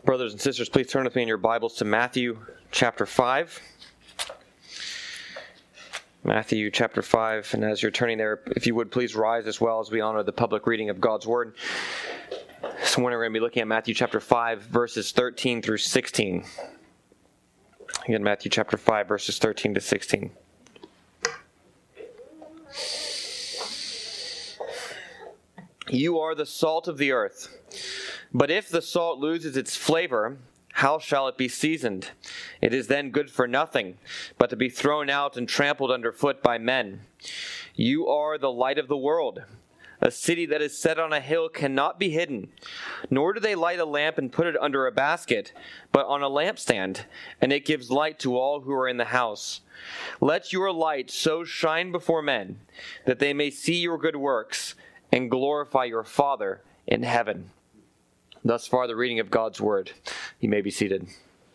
Brothers and sisters, please turn with me in your Bibles to Matthew chapter 5. Matthew chapter 5, and as you're turning there, if you would please rise as well as we honor the public reading of God's Word. This morning we're going to be looking at Matthew chapter 5, verses 13 through 16. Again, Matthew chapter 5, verses 13 to 16. You are the salt of the earth. But if the salt loses its flavor, how shall it be seasoned? It is then good for nothing, but to be thrown out and trampled underfoot by men. You are the light of the world. A city that is set on a hill cannot be hidden. Nor do they light a lamp and put it under a basket, but on a lampstand, and it gives light to all who are in the house. Let your light so shine before men, that they may see your good works and glorify your Father in heaven. Thus far, the reading of God's Word. You may be seated.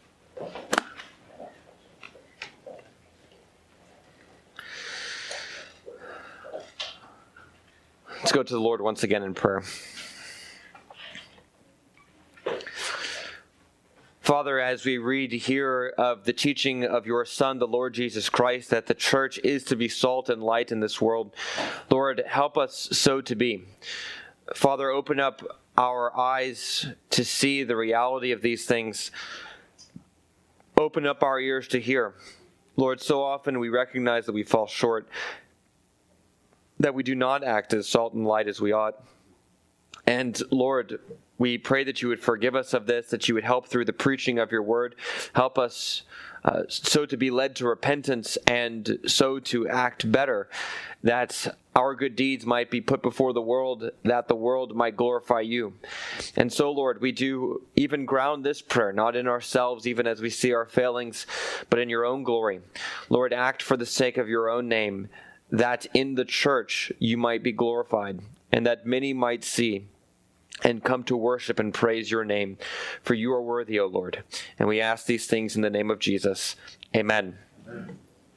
Let's go to the Lord once again in prayer. Father, as we read here of the teaching of your Son, the Lord Jesus Christ, that the church is to be salt and light in this world, Lord, help us so to be. Father, open up our eyes to see the reality of these things. Open up our ears to hear. Lord, so often we recognize that we fall short, that we do not act as salt and light as we ought. And Lord, we pray that you would forgive us of this, that you would help through the preaching of your word. Help us so to be led to repentance and so to act better, that our good deeds might be put before the world, that the world might glorify you. And so, Lord, we do even ground this prayer, not in ourselves, even as we see our failings, but in your own glory. Lord, act for the sake of your own name, that in the church you might be glorified, and that many might see and come to worship and praise your name. For you are worthy, O Lord. And we ask these things in the name of Jesus. Amen. Amen.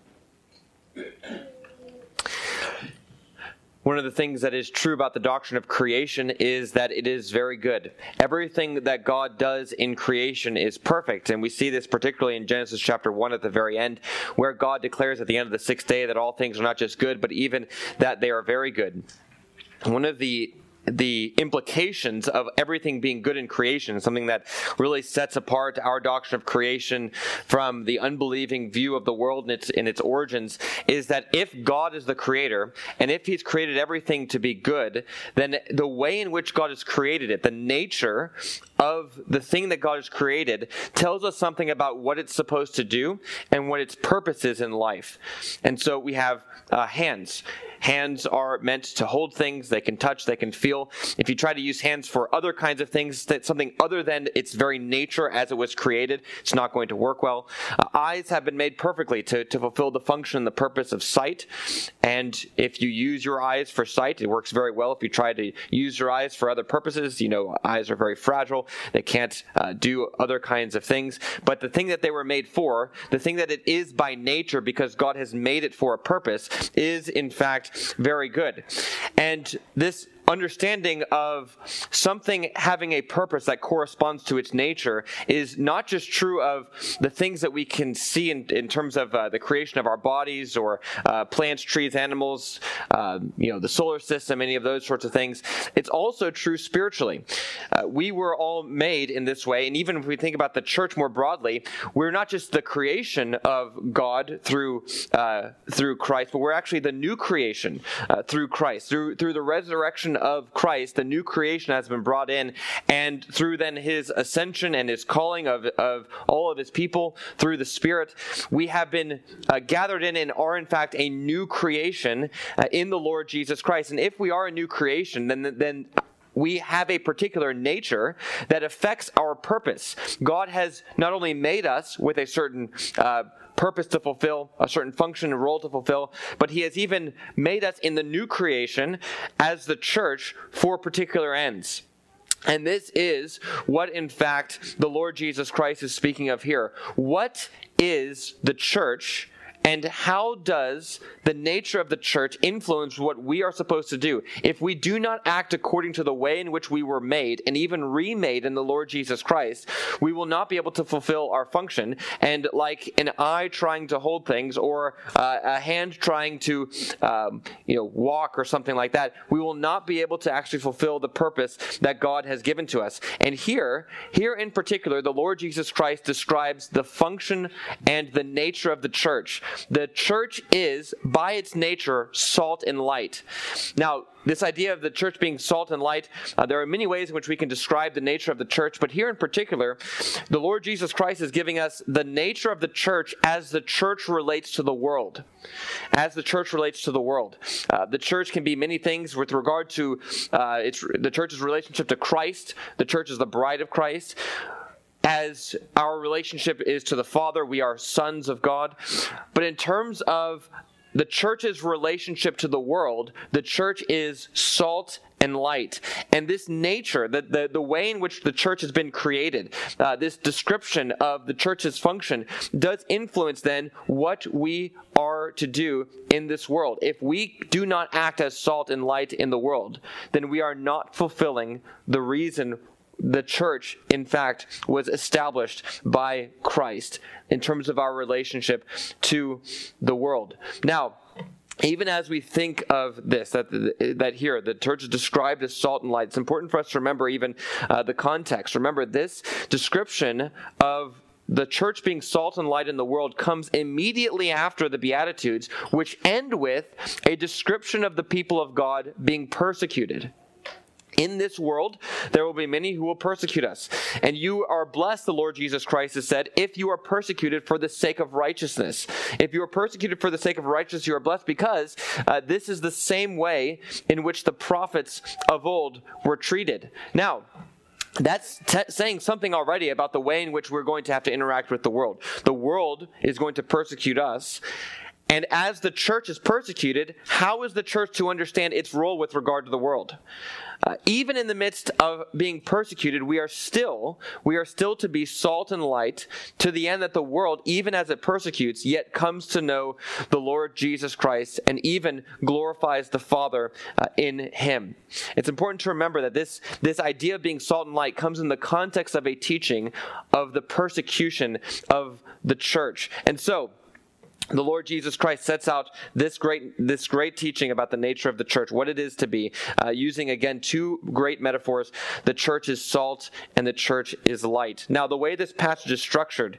One of the things that is true about the doctrine of creation is that it is very good. Everything that God does in creation is perfect, and we see this particularly in Genesis chapter 1 at the very end, where God declares at the end of the sixth day that all things are not just good, but even that they are very good. One of the implications of everything being good in creation, something that really sets apart our doctrine of creation from the unbelieving view of the world in its origins, is that if God is the creator, and if he's created everything to be good, then the way in which God has created it, the nature of the thing that God has created, tells us something about what it's supposed to do and what its purpose is in life. And so we have hands. Hands are meant to hold things. They can touch, they can feel. If you try to use hands for other kinds of things, that's something other than its very nature as it was created, it's not going to work well. Eyes have been made perfectly to fulfill the function and the purpose of sight. And if you use your eyes for sight, it works very well. If you try to use your eyes for other purposes, eyes are very fragile. They can't do other kinds of things. But the thing that they were made for, the thing that it is by nature because God has made it for a purpose, is in fact very good. And this understanding of something having a purpose that corresponds to its nature is not just true of the things that we can see in terms of the creation of our bodies or plants, trees, animals, the solar system, any of those sorts of things. It's also true spiritually. We were all made in this way, and even if we think about the church more broadly, we're not just the creation of God through Christ, but we're actually the new creation through Christ. Through the resurrection of Christ, the new creation has been brought in, and through then his ascension and his calling of all of his people through the Spirit, we have been gathered in and are in fact a new creation in the Lord Jesus Christ. And if we are a new creation, then we have a particular nature that affects our purpose. God has not only made us with a certain purpose to fulfill, a certain function and role to fulfill, but he has even made us in the new creation as the church for particular ends. And this is what, in fact, the Lord Jesus Christ is speaking of here. What is the church And how does the nature of the church influence what we are supposed to do? If we do not act according to the way in which we were made, and even remade in the Lord Jesus Christ, we will not be able to fulfill our function. And like an eye trying to hold things, or a hand trying to walk or something like that, we will not be able to actually fulfill the purpose that God has given to us. And here in particular, the Lord Jesus Christ describes the function and the nature of the church. The church is, by its nature, salt and light. Now, this idea of the church being salt and light, there are many ways in which we can describe the nature of the church, but here in particular, the Lord Jesus Christ is giving us the nature of the church as the church relates to the world. As the church relates to the world. The church can be many things with regard to the church's relationship to Christ. The church is the bride of Christ. As our relationship is to the Father, we are sons of God. But in terms of the church's relationship to the world, the church is salt and light. And this nature, the way in which the church has been created, this description of the church's function, does influence then what we are to do in this world. If we do not act as salt and light in the world, then we are not fulfilling the reason the church, in fact, was established by Christ in terms of our relationship to the world. Now, even as we think of this, that here, the church is described as salt and light, it's important for us to remember even the context. Remember, this description of the church being salt and light in the world comes immediately after the Beatitudes, which end with a description of the people of God being persecuted. In this world, there will be many who will persecute us. And you are blessed, the Lord Jesus Christ has said, if you are persecuted for the sake of righteousness. If you are persecuted for the sake of righteousness, you are blessed, because this is the same way in which the prophets of old were treated. Now, that's saying something already about the way in which we're going to have to interact with the world. The world is going to persecute us. And as the church is persecuted, how is the church to understand its role with regard to the world? Even in the midst of being persecuted, we are still to be salt and light, to the end that the world, even as it persecutes, yet comes to know the Lord Jesus Christ and even glorifies the Father in Him. It's important to remember that this idea of being salt and light comes in the context of a teaching of the persecution of the church. And so, the Lord Jesus Christ sets out this great teaching about the nature of the church, what it is to be, using, again, two great metaphors. The church is salt and the church is light. Now, the way this passage is structured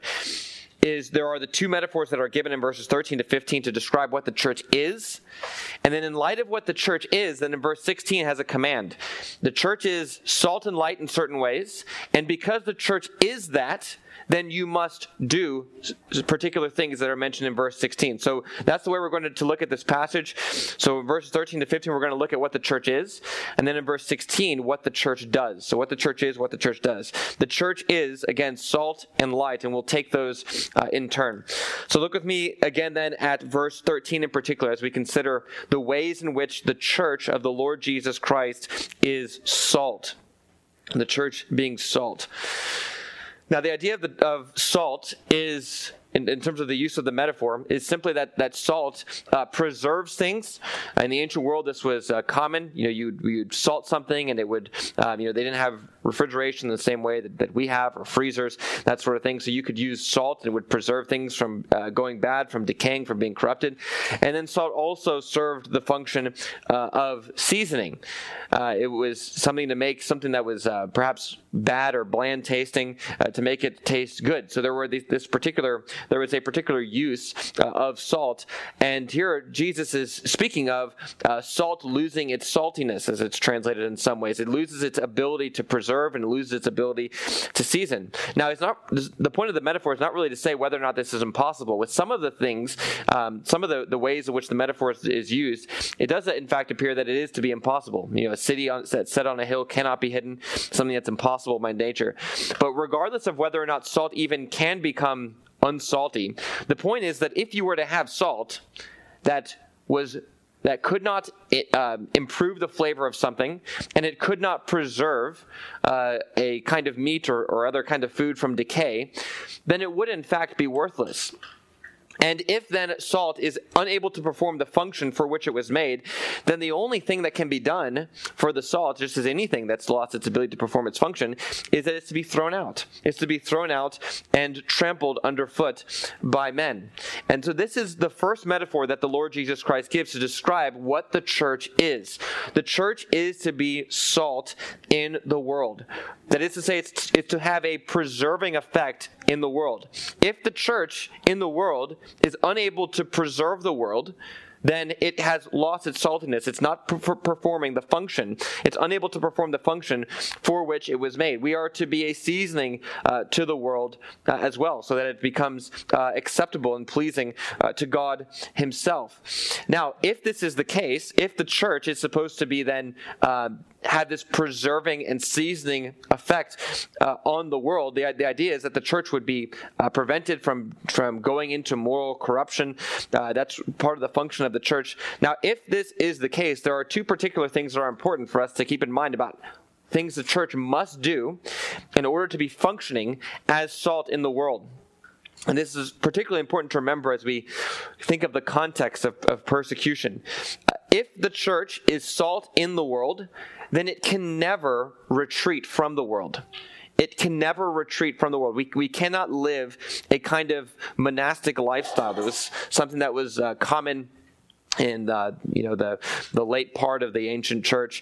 is there are the two metaphors that are given in verses 13 to 15 to describe what the church is. And then in light of what the church is, then in verse 16 has a command. The church is salt and light in certain ways, and because the church is that, then you must do particular things that are mentioned in verse 16. So that's the way we're going to look at this passage. So in verses 13 to 15, we're going to look at what the church is. And then in verse 16, what the church does. So what the church is, what the church does. The church is, again, salt and light, and we'll take those in turn. So look with me again then at verse 13 in particular as we consider the ways in which the church of the Lord Jesus Christ is salt. The church being salt. Now, the idea of salt is, in terms of the use of the metaphor, is simply that salt preserves things. In the ancient world, this was common. You'd salt something, and it would, they didn't have refrigeration in the same way that we have, or freezers, that sort of thing. So you could use salt, and it would preserve things from going bad, from decaying, from being corrupted. And then salt also served the function of seasoning. It was something to make something that was perhaps bad or bland tasting to make it taste good. So there was a particular use of salt. And here Jesus is speaking of salt losing its saltiness, as it's translated in some ways. It loses its ability to preserve and it loses its ability to season. Now, the point of the metaphor is not really to say whether or not this is impossible. With some of the things, some of the ways in which the metaphor is used, it does in fact appear that it is to be impossible. A city that's set on a hill cannot be hidden, something that's impossible by nature. But regardless of whether or not salt even can become unsalty, the point is that if you were to have salt that could not improve the flavor of something, and it could not preserve a kind of meat or other kind of food from decay, then it would in fact be worthless. And if then salt is unable to perform the function for which it was made, then the only thing that can be done for the salt, just as anything that's lost its ability to perform its function, is that it's to be thrown out. It's to be thrown out and trampled underfoot by men. And so this is the first metaphor that the Lord Jesus Christ gives to describe what the church is. The church is to be salt in the world. That is to say, it's to have a preserving effect in the world. If the church in the world is unable to preserve the world, then it has lost its saltiness. It's not performing the function. It's unable to perform the function for which it was made. We are to be a seasoning to the world as well, so that it becomes acceptable and pleasing to God himself. Now, if this is the case, if the church is supposed to be then have this preserving and seasoning effect on the world, the idea is that the church would be prevented from going into moral corruption. That's part of the function of the church. Now, if this is the case, there are two particular things that are important for us to keep in mind about things the church must do in order to be functioning as salt in the world. And this is particularly important to remember as we think of the context of persecution. If the church is salt in the world, then it can never retreat from the world. It can never retreat from the world. We cannot live a kind of monastic lifestyle. There was something that was common in the late part of the ancient church.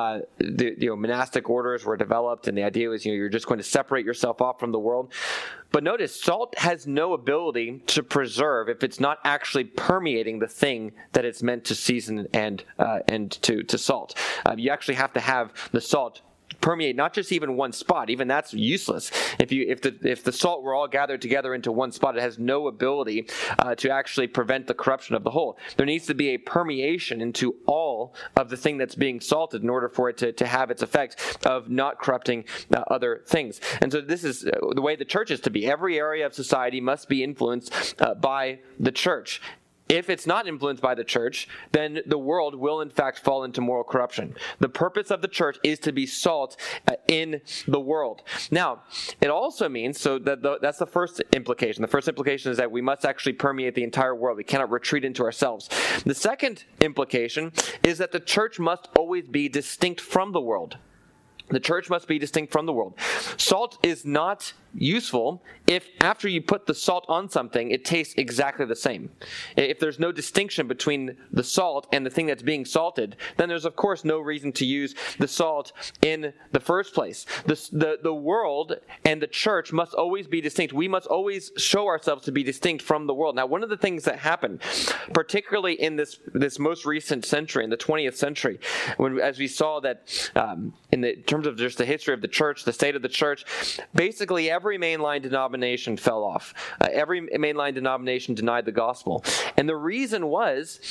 Monastic orders were developed, and the idea was you're just going to separate yourself off from the world. But notice, salt has no ability to preserve if it's not actually permeating the thing that it's meant to season and to salt. You actually have to have the salt permeate not just even one spot. Even that's useless. If the salt were all gathered together into one spot, it has no ability to actually prevent the corruption of the whole. There needs to be a permeation into all of the thing that's being salted in order for it to have its effect of not corrupting other things. And so this is the way the church is to be. Every area of society must be influenced by the church. If it's not influenced by the church, then the world will in fact fall into moral corruption. The purpose of the church is to be salt in the world. Now, it also means, so that's the first implication. The first implication is that we must actually permeate the entire world. We cannot retreat into ourselves. The second implication is that the church must always be distinct from the world. The church must be distinct from the world. Salt is not useful if after you put the salt on something, it tastes exactly the same. If there's no distinction between the salt and the thing that's being salted, then there's of course no reason to use the salt in the first place. The world and the church must always be distinct. We must always show ourselves to be distinct from the world. Now, one of the things that happened, particularly in this most recent century, in the 20th century, as we saw that in terms of just the history of the church, the state of the church, basically every mainline denomination fell off. Every mainline denomination denied the gospel. And the reason was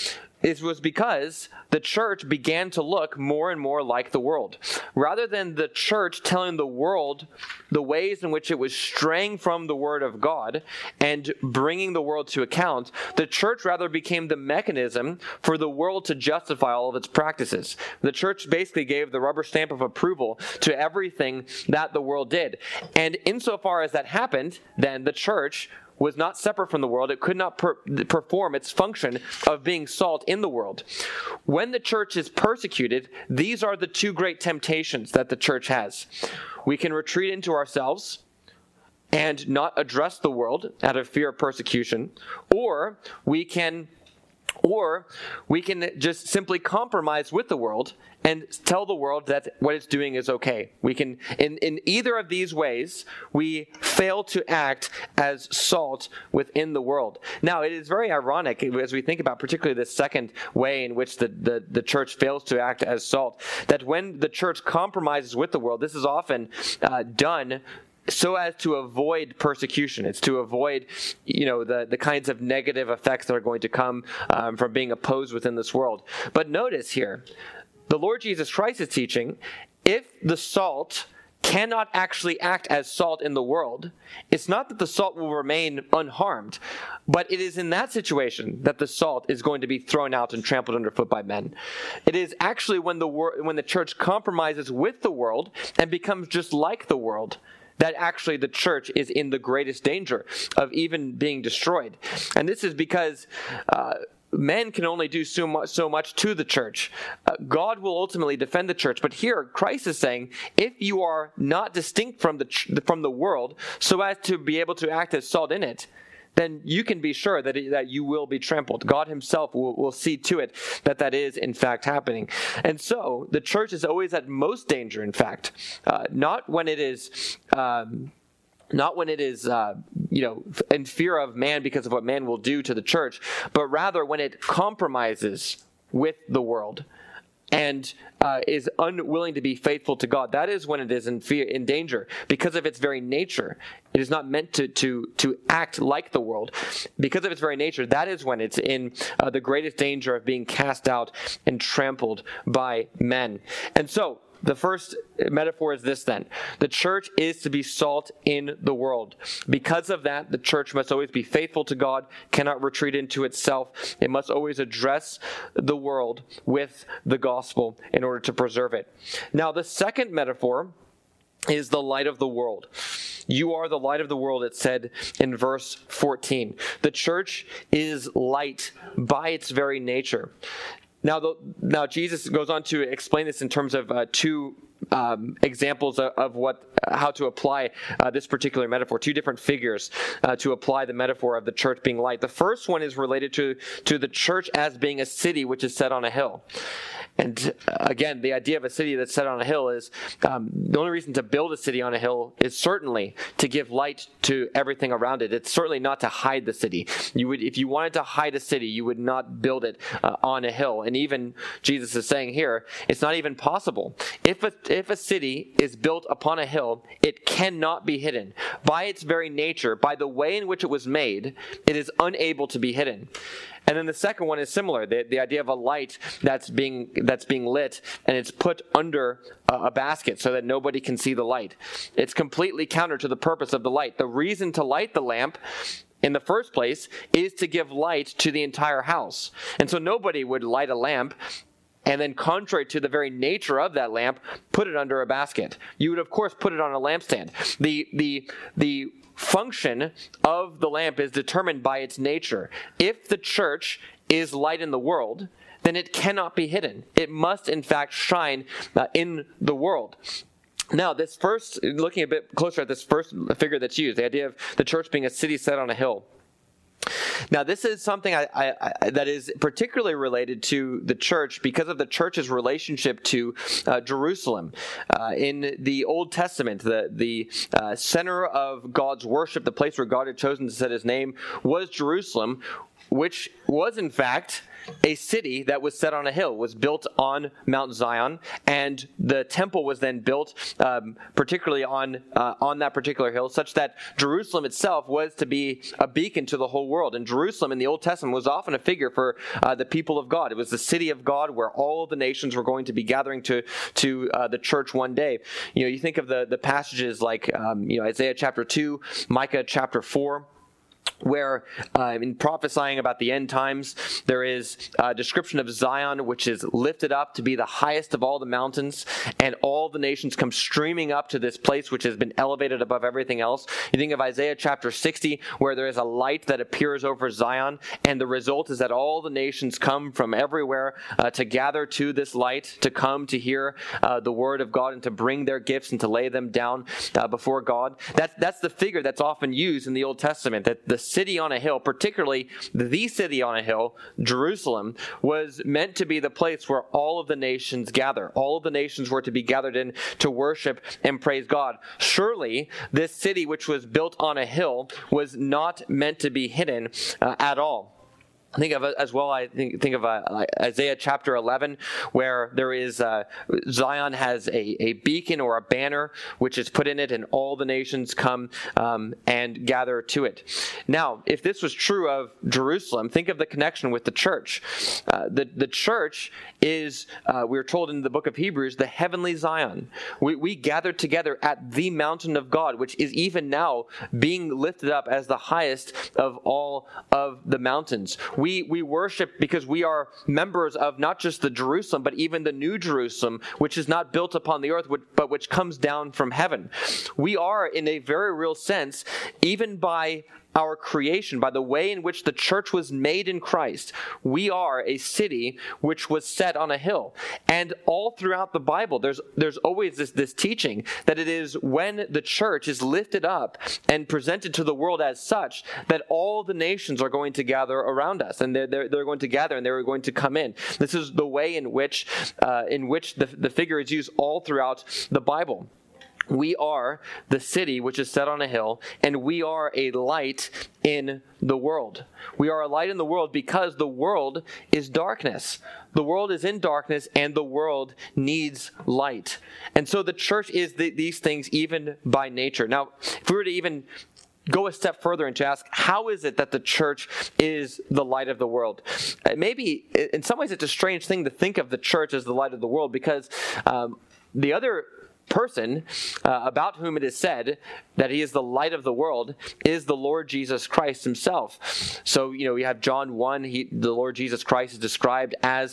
because the church began to look more and more like the world. Rather than the church telling the world the ways in which it was straying from the word of God and bringing the world to account, the church rather became the mechanism for the world to justify all of its practices. The church basically gave the rubber stamp of approval to everything that the world did. And insofar as that happened, then the church was not separate from the world. It could not perform its function of being salt in the world. When the church is persecuted, these are the two great temptations that the church has. We can retreat into ourselves and not address the world out of fear of persecution, or we can just simply compromise with the world and tell the world that what it's doing is okay. We can, in either of these ways, we fail to act as salt within the world. Now, it is very ironic as we think about particularly the second way in which the church fails to act as salt, that when the church compromises with the world, this is often done so as to avoid persecution. It's to avoid, the kinds of negative effects that are going to come from being opposed within this world. But notice here, the Lord Jesus Christ is teaching, if the salt cannot actually act as salt in the world, it's not that the salt will remain unharmed, but it is in that situation that the salt is going to be thrown out and trampled underfoot by men. It is actually when the church compromises with the world and becomes just like the world, that actually the church is in the greatest danger of even being destroyed. And this is because men can only do so much to the church. God will ultimately defend the church. But here, Christ is saying, if you are not distinct from the world, so as to be able to act as salt in it, then you can be sure that you will be trampled. God himself will see to it that is in fact happening. And so the church is always at most danger, in fact, not when it is in fear of man because of what man will do to the church, but rather when it compromises with the world and is unwilling to be faithful to God. That is when it is in danger, because of its very nature. It is not meant to act like the world. Because of its very nature, that is when it's in the greatest danger of being cast out and trampled by men. And so, the first metaphor is this then. The church is to be salt in the world. Because of that, the church must always be faithful to God, cannot retreat into itself. It must always address the world with the gospel in order to preserve it. Now, the second metaphor is the light of the world. You are the light of the world, it said in verse 14. The church is light by its very nature. Now, Jesus goes on to explain this in terms of two examples of how to apply this particular metaphor, two different figures to apply the metaphor of the church being light. The first one is related to the church as being a city which is set on a hill. And again, the idea of a city that's set on a hill is the only reason to build a city on a hill is certainly to give light to everything around it. It's certainly not to hide the city. If you wanted to hide a city, you would not build it on a hill. And even Jesus is saying here, it's not even possible. If a city is built upon a hill, it cannot be hidden. By its very nature, by the way in which it was made, it is unable to be hidden. And then the second one is similar. The idea of a light that's being lit and it's put under a basket so that nobody can see the light. It's completely counter to the purpose of the light. The reason to light the lamp in the first place is to give light to the entire house. And so nobody would light a lamp and then, contrary to the very nature of that lamp, put it under a basket. You would, of course, put it on a lampstand. The function of the lamp is determined by its nature. If the church is light in the world, then it cannot be hidden. It must, in fact, shine in the world. Now, looking a bit closer at this first figure that's used, the idea of the church being a city set on a hill. Now, this is something that is particularly related to the church because of the church's relationship to Jerusalem. In the Old Testament, the center of God's worship, the place where God had chosen to set his name, was Jerusalem, which was, in fact, a city that was set on a hill, was built on Mount Zion, and the temple was then built particularly on that particular hill, such that Jerusalem itself was to be a beacon to the whole world. And Jerusalem in the Old Testament was often a figure for the people of God. It was the city of God where all of the nations were going to be gathering to the church one day. You think of the passages like Isaiah chapter 2, Micah chapter 4, where in prophesying about the end times, there is a description of Zion, which is lifted up to be the highest of all the mountains, and all the nations come streaming up to this place which has been elevated above everything else. You think of Isaiah chapter 60, where there is a light that appears over Zion, and the result is that all the nations come from everywhere to gather to this light, to come to hear the word of God, and to bring their gifts and to lay them down before God. That's the figure that's often used in the Old Testament, that the city on a hill, particularly the city on a hill, Jerusalem, was meant to be the place where all of the nations gather. All of the nations were to be gathered in to worship and praise God. Surely, this city, which was built on a hill, was not meant to be hidden at all. Think of it as well. I think of Isaiah chapter 11, where there is Zion has a beacon or a banner which is put in it, and all the nations come and gather to it. Now, if this was true of Jerusalem, think of the connection with the church. The church is, we're told in the book of Hebrews, the heavenly Zion. We gather together at the mountain of God, which is even now being lifted up as the highest of all of the mountains. We worship because we are members of not just the Jerusalem, but even the New Jerusalem, which is not built upon the earth, but which comes down from heaven. We are, in a very real sense, even by our creation, by the way in which the church was made in Christ, we are a city which was set on a hill. And all throughout the Bible, there's always this teaching that it is when the church is lifted up and presented to the world as such that all the nations are going to gather around us, and they're going to gather and they're going to come in. This is the way in which the figure is used all throughout the Bible. We are the city which is set on a hill, and we are a light in the world. We are a light in the world because the world is darkness. The world is in darkness, and the world needs light. And so the church is these things even by nature. Now, if we were to even go a step further and to ask, how is it that the church is the light of the world? Maybe, in some ways, it's a strange thing to think of the church as the light of the world, because the other person about whom it is said that he is the light of the world is the Lord Jesus Christ himself. So, we have John 1, the Lord Jesus Christ is described as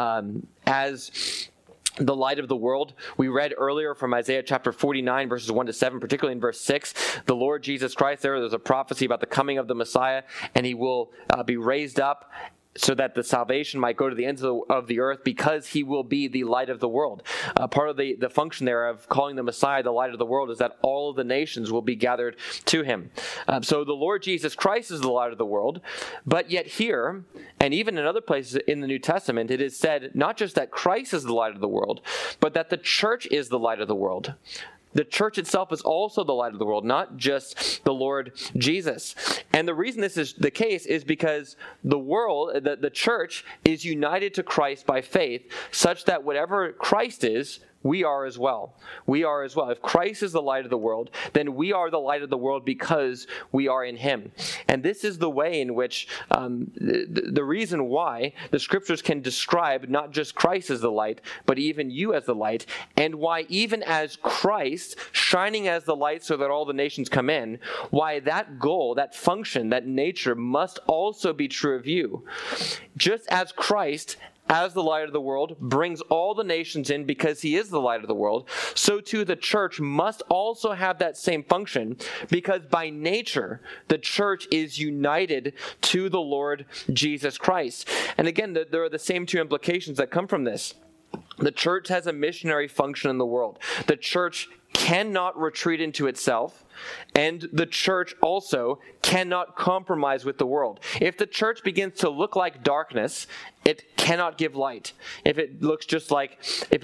the light of the world. We read earlier from Isaiah chapter 49, verses 1 to 7, particularly in verse 6, the Lord Jesus Christ, there's a prophecy about the coming of the Messiah, and he will be raised up so that the salvation might go to the ends of the earth, because he will be the light of the world. Part of the function there of calling the Messiah the light of the world is that all of the nations will be gathered to him. So the Lord Jesus Christ is the light of the world, but yet here, and even in other places in the New Testament, it is said not just that Christ is the light of the world, but that the church is the light of the world. The church itself is also the light of the world, not just the Lord Jesus. And the reason this is the case is because the world, the church, is united to Christ by faith, such that whatever Christ is, we are as well. We are as well. If Christ is the light of the world, then we are the light of the world because we are in him. And this is the way in which, the reason why the scriptures can describe not just Christ as the light, but even you as the light, and why even as Christ, shining as the light so that all the nations come in, why that goal, that function, that nature must also be true of you. Just as Christ, as the light of the world, brings all the nations in because he is the light of the world, so too the church must also have that same function, because by nature the church is united to the Lord Jesus Christ. And again, there are the same two implications that come from this. The church has a missionary function in the world. The church cannot retreat into itself, and the church also cannot compromise with the world. If the church begins to look like darkness, it cannot give light. If it looks just like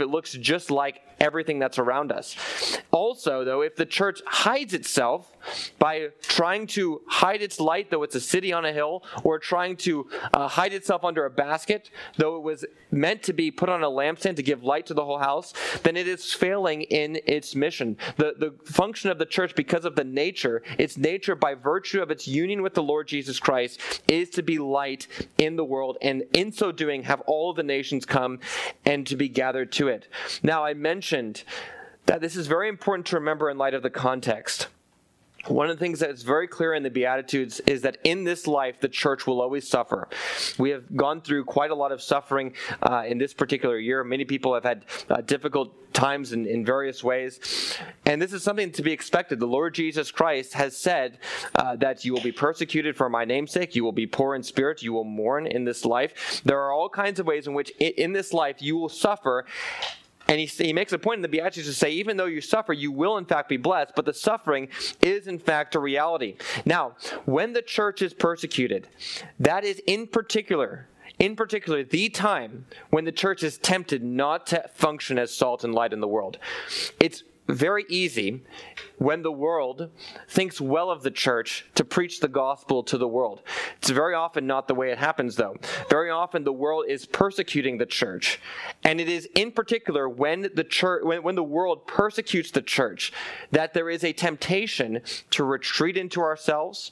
everything that's around us. Also, though, if the church hides itself by trying to hide its light, though it's a city on a hill, or trying to hide itself under a basket, though it was meant to be put on a lampstand to give light to the whole house, then it is failing in its mission. The function of the church, because of the nature, its nature by virtue of its union with the Lord Jesus Christ, is to be light in the world, and in so doing have all of the nations come and to be gathered to it. Now, I mentioned that this is very important to remember in light of the context. One of the things that is very clear in the Beatitudes is that in this life, the church will always suffer. We have gone through quite a lot of suffering in this particular year. Many people have had difficult times in various ways. And this is something to be expected. The Lord Jesus Christ has said that you will be persecuted for my name's sake. You will be poor in spirit. You will mourn in this life. There are all kinds of ways in which in this life you will suffer. And he makes a point in the Beatitudes to say, even though you suffer, you will in fact be blessed, but the suffering is in fact a reality. Now, when the church is persecuted, that is in particular, the time when the church is tempted not to function as salt and light in the world. It's very easy when the world thinks well of the church to preach the gospel to the world. It's very often not the way it happens, though. Very often the world is persecuting the church, and it is in particular when the world persecutes the church that there is a temptation to retreat into ourselves,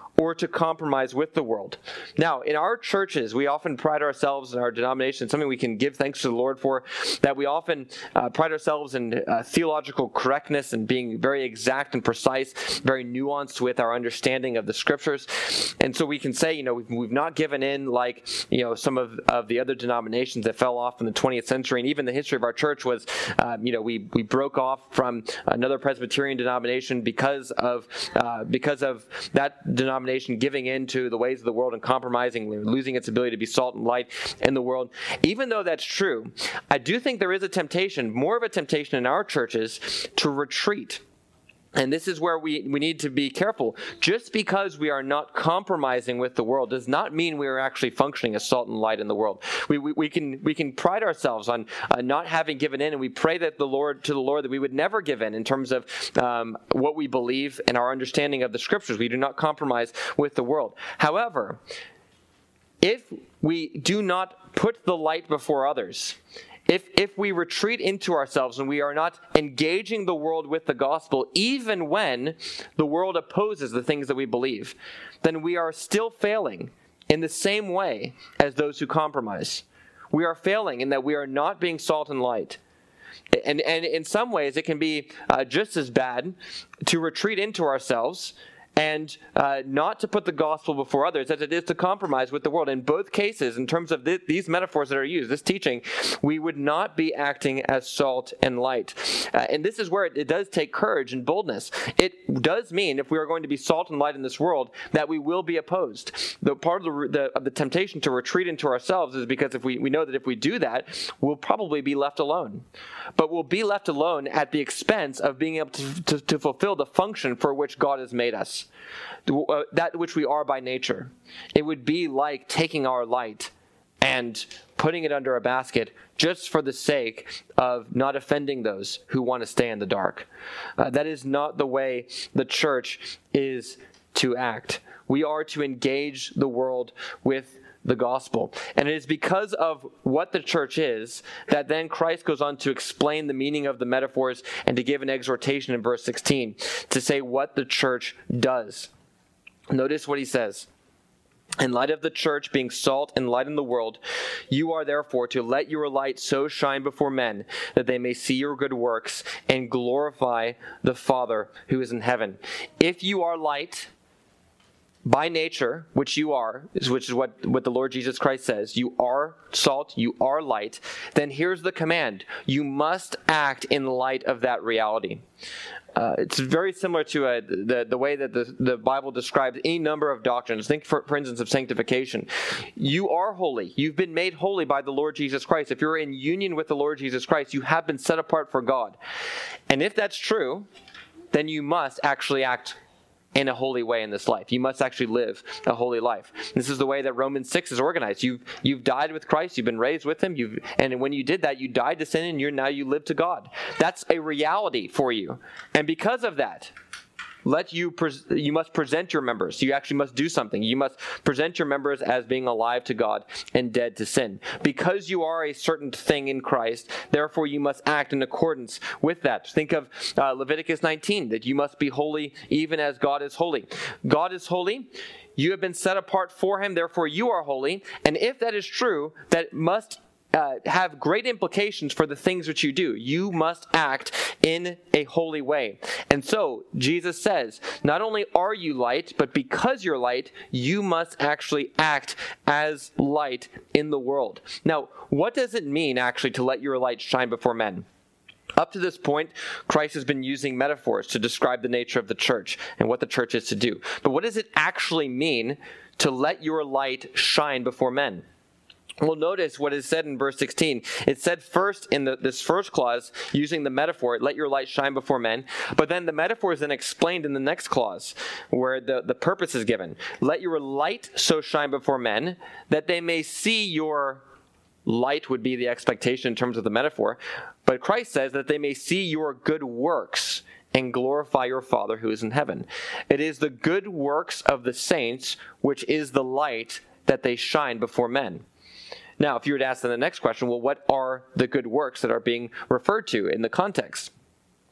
or to compromise with the world. Now, in our churches, we often pride ourselves in our denomination, something we can give thanks to the Lord for, that we often pride ourselves in theological correctness and being very exact and precise, very nuanced with our understanding of the scriptures. And so we can say, we've not given in like, some of the other denominations that fell off in the 20th century. And even the history of our church was, we broke off from another Presbyterian denomination because of that denomination giving in to the ways of the world and compromising, losing its ability to be salt and light in the world. Even though that's true, I do think there is a temptation, more of a temptation in our churches, to retreat. And this is where we need to be careful. Just because we are not compromising with the world does not mean we are actually functioning as salt and light in the world. We can pride ourselves on not having given in, and we pray that to the Lord that we would never give in terms of what we believe and our understanding of the scriptures. We do not compromise with the world. However, if we do not put the light before others, if we retreat into ourselves and we are not engaging the world with the gospel, even when the world opposes the things that we believe, then we are still failing in the same way as those who compromise. We are failing in that we are not being salt and light. And in some ways, it can be just as bad to retreat into ourselves and not to put the gospel before others as it is to compromise with the world. In both cases, in terms of these metaphors that are used, this teaching, we would not be acting as salt and light. And this is where it does take courage and boldness. It does mean, if we are going to be salt and light in this world, that we will be opposed. The part of the temptation to retreat into ourselves is because if we know that if we do that, we'll probably be left alone. But we'll be left alone at the expense of being able to fulfill the function for which God has made us. That which we are by nature. It would be like taking our light and putting it under a basket just for the sake of not offending those who want to stay in the dark. That is not the way the church is to act. We are to engage the world with the gospel. And it is because of what the church is that then Christ goes on to explain the meaning of the metaphors and to give an exhortation in verse 16 to say what the church does. Notice what he says. In light of the church being salt and light in the world, you are therefore to let your light so shine before men that they may see your good works and glorify the Father who is in heaven. If you are light, by nature, which you are, which is what the Lord Jesus Christ says, you are salt, you are light, then here's the command. You must act in light of that reality. It's very similar to the way that the Bible describes any number of doctrines. Think, for instance, of sanctification. You are holy. You've been made holy by the Lord Jesus Christ. If you're in union with the Lord Jesus Christ, you have been set apart for God. And if that's true, then you must actually act in a holy way in this life. You must actually live a holy life. This is the way that Romans 6 is organized. You've died with Christ. You've been raised with him. And when you did that, you died to sin, and now you live to God. That's a reality for you. And because of that, you must present your members. You actually must do something. You must present your members as being alive to God and dead to sin. Because you are a certain thing in Christ, therefore you must act in accordance with that. Think of Leviticus 19, that you must be holy even as God is holy. God is holy. You have been set apart for him, therefore you are holy. And if that is true, that must have great implications for the things which you do. You must act in a holy way. And so, Jesus says, not only are you light, but because you're light, you must actually act as light in the world. Now, what does it mean actually to let your light shine before men? Up to this point, Christ has been using metaphors to describe the nature of the church and what the church is to do. But what does it actually mean to let your light shine before men? Well, notice what is said in verse 16. It said first in this first clause, using the metaphor, let your light shine before men. But then the metaphor is then explained in the next clause, where the purpose is given. Let your light so shine before men that they may see your light would be the expectation in terms of the metaphor. But Christ says that they may see your good works and glorify your Father who is in heaven. It is the good works of the saints which is the light that they shine before men. Now, if you were to ask them the next question, well, what are the good works that are being referred to in the context?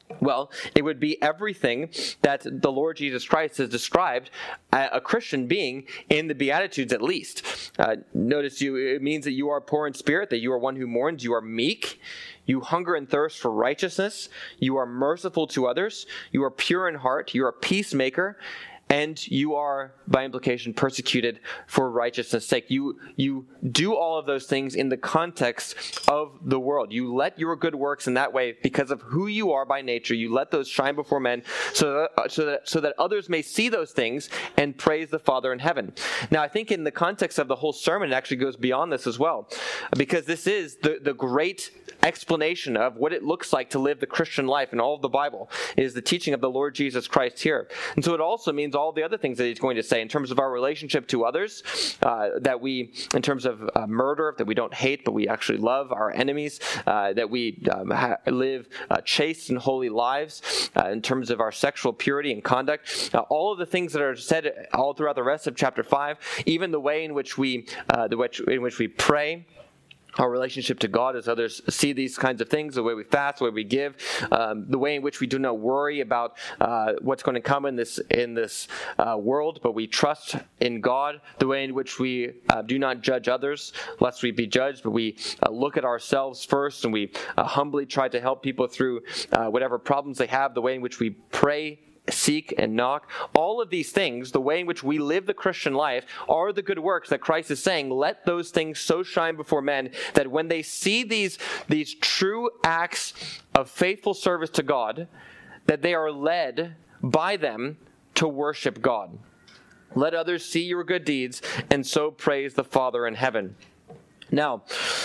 Well, it would be everything that the Lord Jesus Christ has described a Christian being in the Beatitudes at least. Notice it means that you are poor in spirit, that you are one who mourns, you are meek, you hunger and thirst for righteousness, you are merciful to others, you are pure in heart, you are a peacemaker, and you are, by implication, persecuted for righteousness' sake. You do all of those things in the context of the world. You let your good works in that way because of who you are by nature. You let those shine before men so that others may see those things and praise the Father in heaven. Now, I think in the context of the whole sermon, it actually goes beyond this as well, because this is the great explanation of what it looks like to live the Christian life in all of the Bible, is the teaching of the Lord Jesus Christ here. And so it also means all the other things that he's going to say in terms of our relationship to others, that we, in terms of murder, that we don't hate, but we actually love our enemies, that we live chaste and holy lives, in terms of our sexual purity and conduct. All of the things that are said all throughout the rest of chapter 5, even the way in which we pray, our relationship to God as others see these kinds of things, the way we fast, the way we give, the way in which we do not worry about what's going to come in this world, but we trust in God, the way in which we do not judge others lest we be judged, but we look at ourselves first and we humbly try to help people through whatever problems they have, the way in which we pray, seek, and knock. All of these things, the way in which we live the Christian life, are the good works that Christ is saying, let those things so shine before men that when they see these true acts of faithful service to God, that they are led by them to worship God. Let others see your good deeds and so praise the Father in heaven. Now,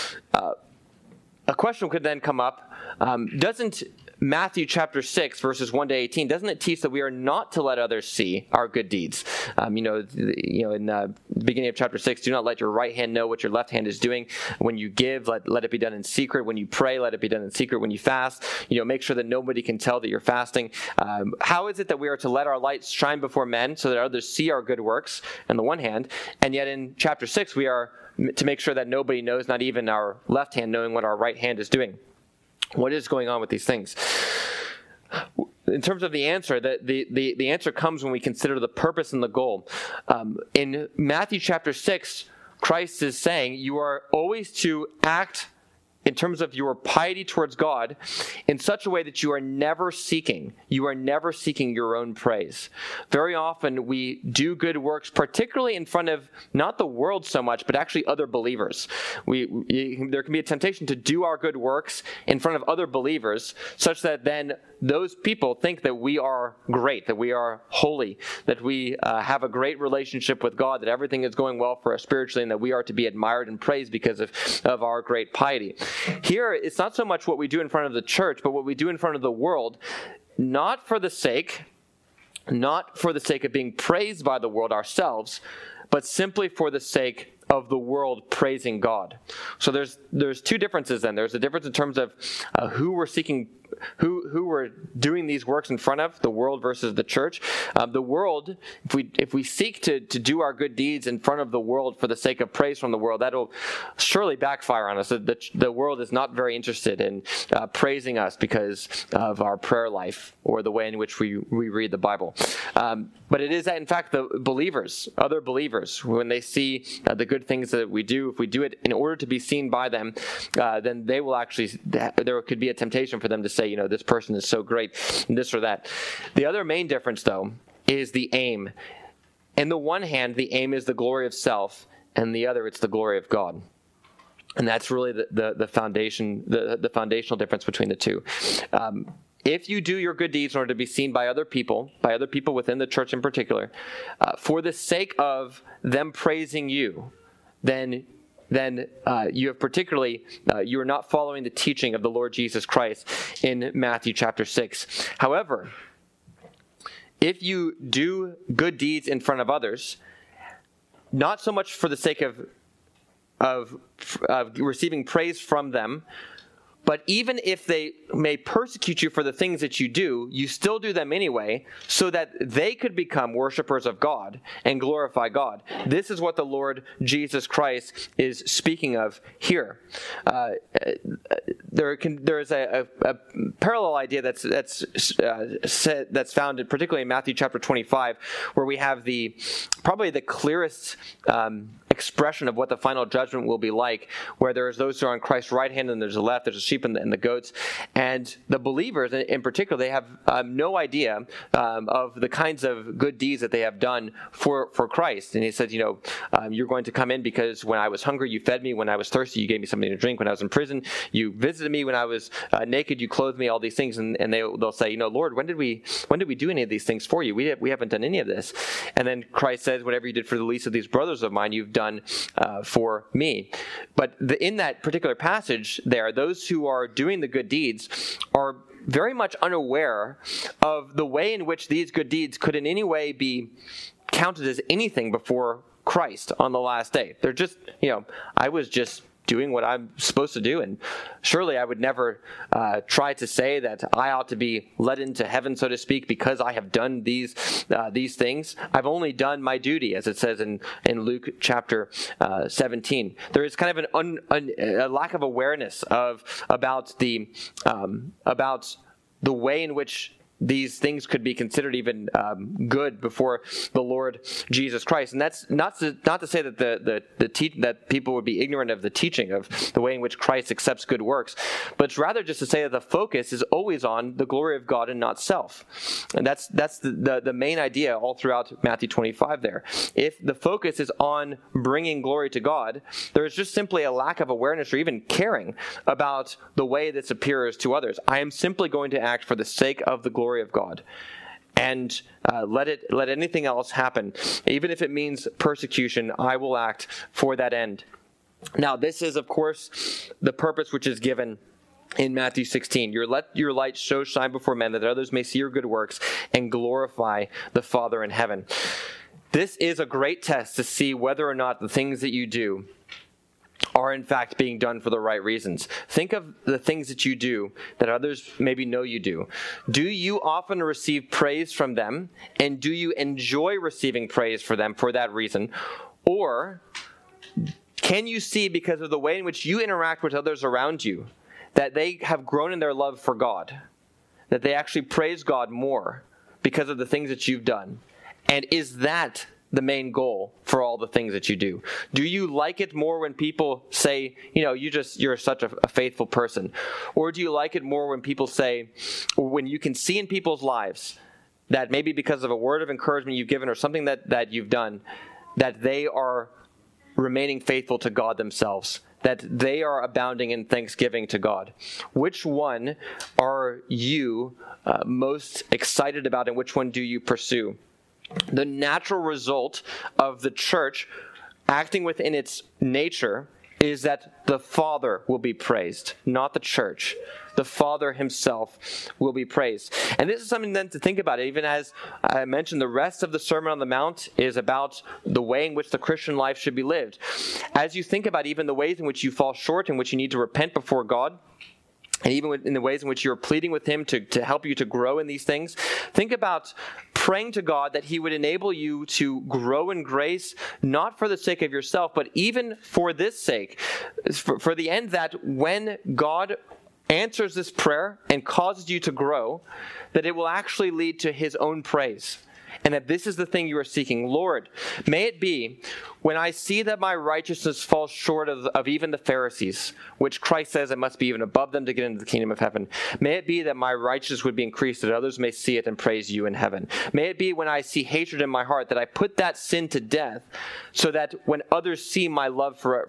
a question could then come up. Doesn't Matthew chapter 6, verses 1 to 18, doesn't it teach that we are not to let others see our good deeds? In the beginning of chapter 6, do not let your right hand know what your left hand is doing. When you give, let it be done in secret. When you pray, let it be done in secret. When you fast, make sure that nobody can tell that you're fasting. How is it that we are to let our lights shine before men so that others see our good works on the one hand, and yet in chapter 6 we are to make sure that nobody knows, not even our left hand knowing what our right hand is doing? What is going on with these things? In terms of the answer, the answer comes when we consider the purpose and the goal. In Matthew chapter 6, Christ is saying you are always to act in terms of your piety towards God in such a way that you are never seeking your own praise. Very often we do good works, particularly in front of not the world so much, but actually other believers. There can be a temptation to do our good works in front of other believers such that then those people think that we are great, that we are holy, that we have a great relationship with God, that everything is going well for us spiritually, and that we are to be admired and praised because of our great piety. Here, it's not so much what we do in front of the church, but what we do in front of the world, not for the sake of being praised by the world ourselves, but simply for the sake of the world praising God. So there's two differences then. There's a difference in terms of who we're seeking, who we're doing these works in front of, the world versus the church. The world, if we seek to do our good deeds in front of the world for the sake of praise from the world, that'll surely backfire on us. The world is not very interested in praising us because of our prayer life or the way in which we read the Bible. But it is that, in fact, the believers, other believers, when they see the good things that we do, if we do it in order to be seen by them, then they will actually, there could be a temptation for them to say, this person is so great, this or that. The other main difference, though, is the aim. In the one hand, the aim is the glory of self, and the other, it's the glory of God. And that's really the foundation, the foundational difference between the two. If you do your good deeds in order to be seen by other people within the church in particular, for the sake of them praising you, then you have particularly, you are not following the teaching of the Lord Jesus Christ in Matthew chapter 6. However, if you do good deeds in front of others, not so much for the sake of receiving praise from them, But even if they may persecute you for the things that you do, you still do them anyway, so that they could become worshipers of God and glorify God. This is what the Lord Jesus Christ is speaking of here. There is a parallel idea that's found particularly in Matthew chapter 25, where we have probably the clearest expression of what the final judgment will be like, where there's those who are on Christ's right hand and there's the left, there's the sheep and the goats. And the believers in particular, they have no idea of the kinds of good deeds that they have done for Christ. And he says, you're going to come in because when I was hungry, you fed me. When I was thirsty, you gave me something to drink. When I was in prison, you visited me. When I was naked, you clothed me, all these things. And they'll say, Lord, when did we do any of these things for you? We haven't done any of this. And then Christ says, whatever you did for the least of these brothers of mine, you've done for me. But in that particular passage there, those who are doing the good deeds are very much unaware of the way in which these good deeds could in any way be counted as anything before Christ on the last day. They're just, I was just doing what I'm supposed to do, and surely I would never try to say that I ought to be let into heaven, so to speak, because I have done these things. I've only done my duty, as it says in Luke chapter 17. There is kind of a lack of awareness about the way in which these things could be considered even good before the Lord Jesus Christ. And that's not to say that that people would be ignorant of the teaching of the way in which Christ accepts good works, but it's rather just to say that the focus is always on the glory of God and not self. And that's the main idea all throughout Matthew 25 there. If the focus is on bringing glory to God, there is just simply a lack of awareness or even caring about the way this appears to others. I am simply going to act for the sake of the glory of God, and let anything else happen, even if it means persecution. I will act for that end. Now, this is, of course, the purpose which is given in Matthew 16. Let your light so shine before men that others may see your good works and glorify the Father in heaven. This is a great test to see whether or not the things that you do are in fact being done for the right reasons. Think of the things that you do that others maybe know you do. Do you often receive praise from them, and do you enjoy receiving praise for them for that reason? Or can you see, because of the way in which you interact with others around you, that they have grown in their love for God, that they actually praise God more because of the things that you've done? And is that the main goal for all the things that you do? Do you like it more when people say, you're such a faithful person? Or do you like it more when people say, or when you can see in people's lives that maybe because of a word of encouragement you've given or something that you've done, that they are remaining faithful to God themselves, that they are abounding in thanksgiving to God? Which one are you most excited about, and which one do you pursue? The natural result of the church acting within its nature is that the Father will be praised, not the church. The Father himself will be praised. And this is something then to think about. Even as I mentioned, the rest of the Sermon on the Mount is about the way in which the Christian life should be lived. As you think about even the ways in which you fall short, in which you need to repent before God, and even in the ways in which you're pleading with him to help you to grow in these things, think about praying to God that he would enable you to grow in grace, not for the sake of yourself, but even for this sake, for the end that when God answers this prayer and causes you to grow, that it will actually lead to his own praise. And that this is the thing you are seeking. Lord, may it be when I see that my righteousness falls short of even the Pharisees, which Christ says I must be even above them to get into the kingdom of heaven. May it be that my righteousness would be increased, that others may see it and praise you in heaven. May it be when I see hatred in my heart, that I put that sin to death, so that when others see my love for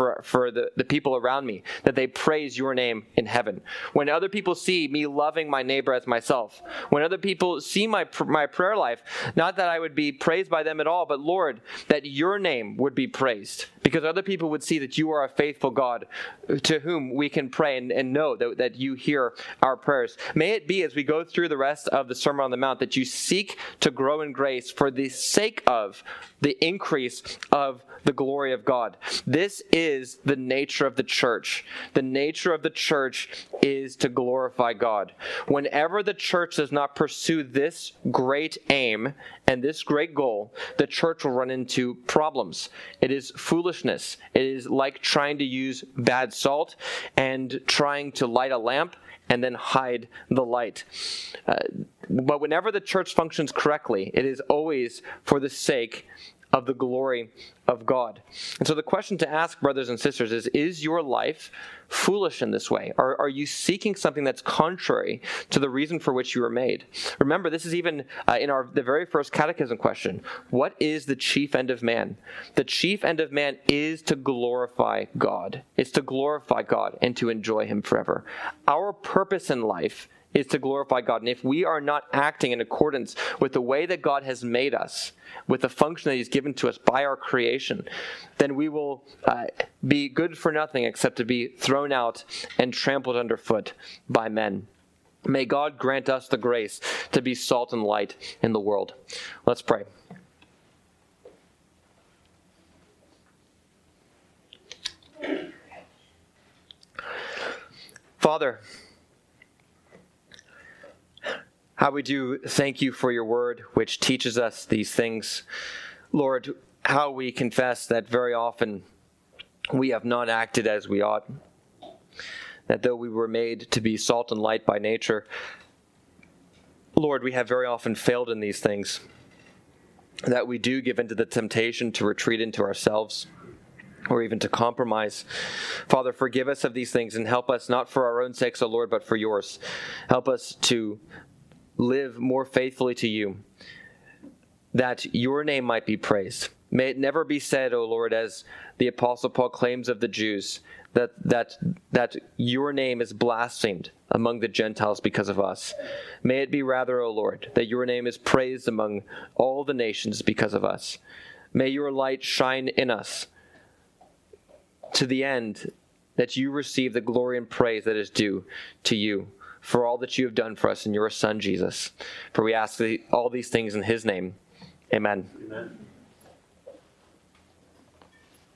the people around me, that they praise your name in heaven. When other people see me loving my neighbor as myself, when other people see my prayer life, Not that I would be praised by them at all, but Lord, that your name would be praised, because other people would see that you are a faithful God to whom we can pray and know that you hear our prayers. May it be, as we go through the rest of the Sermon on the Mount, that you seek to grow in grace for the sake of the increase of the glory of God. This is the nature of the church. The nature of the church is to glorify God. Whenever the church does not pursue this great aim and this great goal, the church will run into problems. It is foolishness. It is like trying to use bad salt and trying to light a lamp and then hide the light. But whenever the church functions correctly, it is always for the sake of the glory of God. And so the question to ask, brothers and sisters, is your life foolish in this way? Are you seeking something that's contrary to the reason for which you were made? Remember, this is even in the very first catechism question. What is the chief end of man? The chief end of man is to glorify God. It's to glorify God and to enjoy him forever. Our purpose in life is to glorify God. And if we are not acting in accordance with the way that God has made us, with the function that he's given to us by our creation, then we will be good for nothing except to be thrown out and trampled underfoot by men. May God grant us the grace to be salt and light in the world. Let's pray. Father, how we do thank you for your word, which teaches us these things. Lord, how we confess that very often we have not acted as we ought. That though we were made to be salt and light by nature, Lord, we have very often failed in these things. That we do give into the temptation to retreat into ourselves, or even to compromise. Father, forgive us of these things and help us, not for our own sakes, O Lord, but for yours. Help us to live more faithfully to you, that your name might be praised. May it never be said, O Lord, as the Apostle Paul claims of the Jews, that your name is blasphemed among the Gentiles because of us. May it be rather, O Lord, that your name is praised among all the nations because of us. May your light shine in us to the end that you receive the glory and praise that is due to you for all that you have done for us in your Son, Jesus. For we ask all these things in his name. Amen. Amen.